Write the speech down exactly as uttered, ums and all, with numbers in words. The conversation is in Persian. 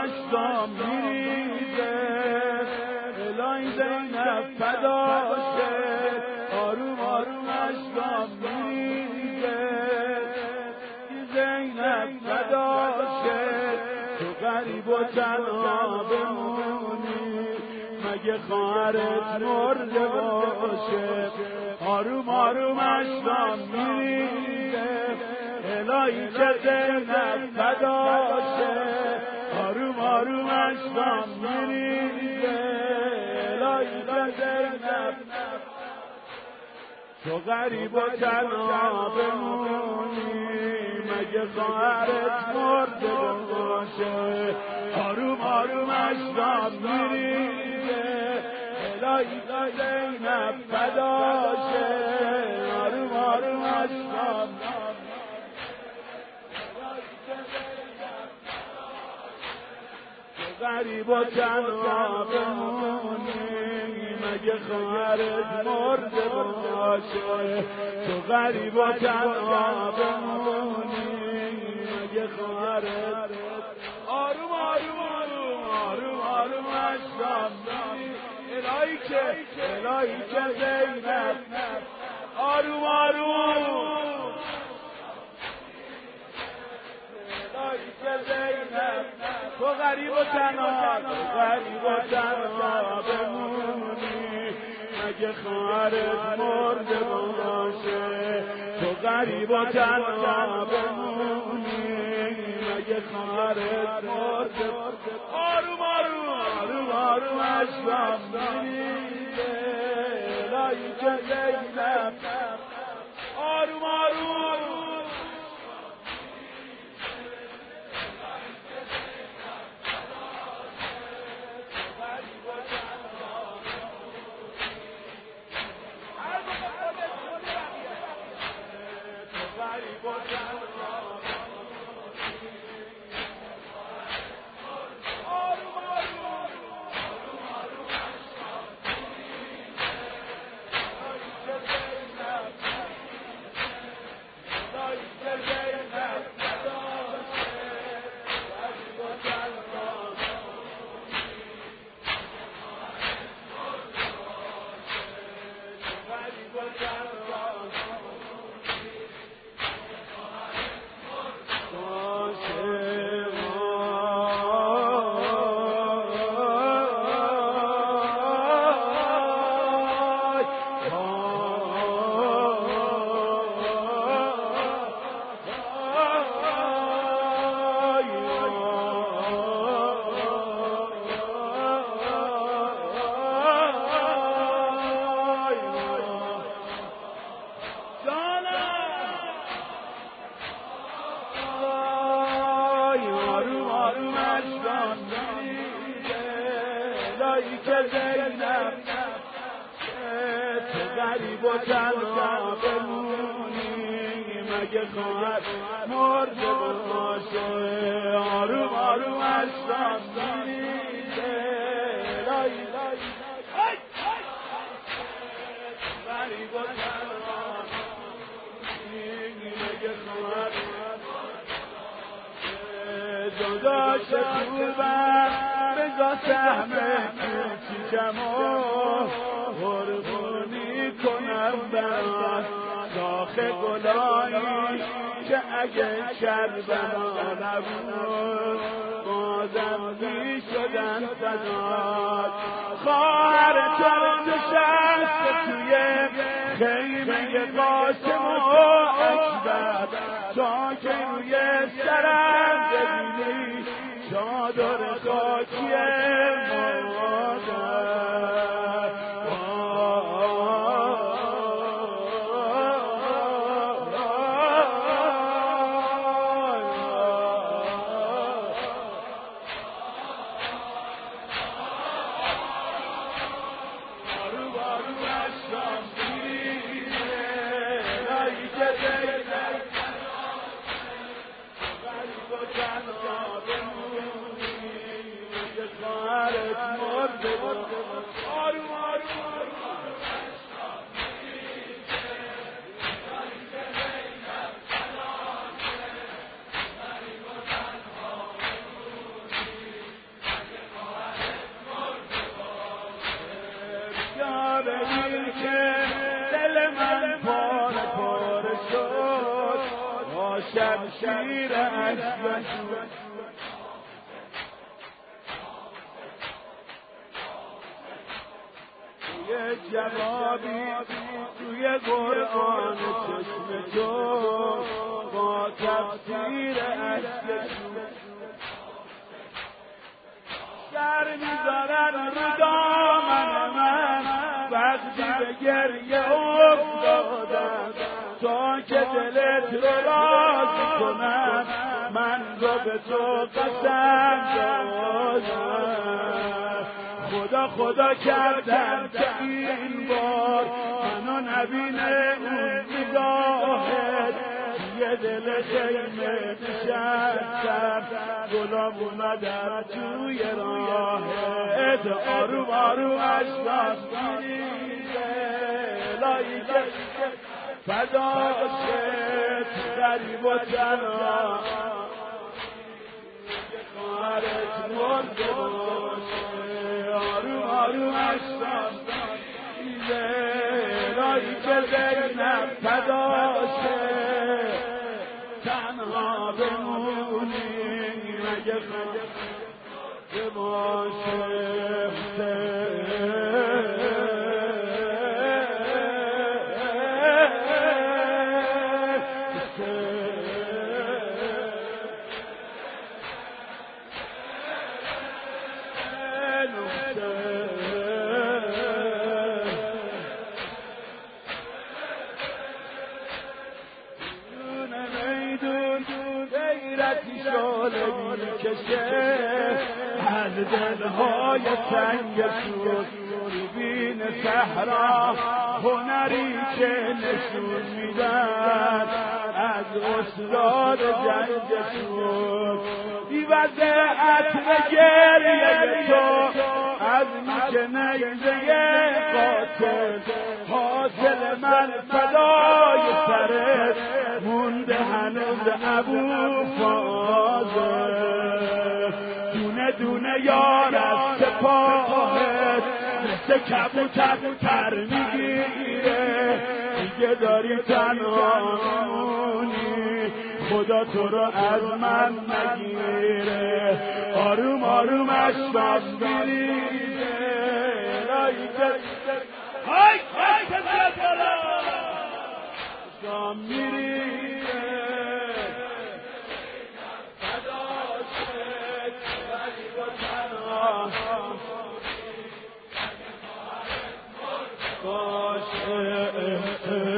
اشکام میریزه الهی زینب فداشه آروم آروم اشکام میریزه زینب فداشه تو غریب و تنها بمونی مگه خواهرت مرده باشه آروم آروم اشکام میریزه الهی که زینب فداشه آروم آروم اشکام میریزه الهی که زینب تو غریب و تنها بمونی مگه خواهرت مرده باشه آروم آروم اشکام میریزه الهی که زینب فداشه آروم آروم اشکام غریب و تنها بمونی مگه خواهرت مرده باشه تو غریب و تنها بمونی مگه خواهرت آروم آروم آروم آروم آروم اشکام الهی که الهی که زینب آروم آروم الهی که زینب تو غریب و تنها تو غریب و تنها بمونی مگه خواهرت مرده باشه تو غریب و تنها بمونی مگه خواهرت مرده آروم آروم آروم آروم اشکام میریزه الهی که زینب آروم آروم که زینب تو غریب و تنها بمونی مگه خواهر مرده باشه آروم آروم اشکام میریزه الهی غریب و تنها مگه خواهر داداش خوبم بگاه سهمه چیچمو قربونی کنم برات شاخ گلایی که اگه کربلا نبود بازم می شدن فدات خواهر تو نشسته توی خیمه قاسم و اکبر تا که روی سرم ببینی چادر خاکی مادر شمشیر اشکش یه جوابی توی قرآن چشم تو با تفسیر اشکش در میذارن رو دامن من وقتی به گریه افتادم تا که دلت رو راضی کنم من رو به تو قسم دادم خدا خدا کردم که این بار منو نبینه اون میزاهد یه دل خیمه نشستم گلاب اومدم توی راهت آروم آروم اشکام میریزه لایکه فدا شد غریب و تنها خواهرت مرده باشه آروم آروم اشکام میریزه لایکه زینب فدا شد تنها بمونی مگه خواهر باشه شاله میکشه از دلهای سنگ سوز بین صحرا هنری که نشون میدن از استاد جنگشون دیوزه عطر گریه تو از میشه نیزه قاتل حاصل من فدای سرت مونده هنوز ابو فاضل دونه دونه یار از سپاهت مثل کبوتر پر میگیره دیگه داری تنها میمونی خدا تو رو از من نگیره آروم آروم اشکام میریزه لایکه های های کسیت بالا اشکام میریزه فدا شد غریب و تنها باشه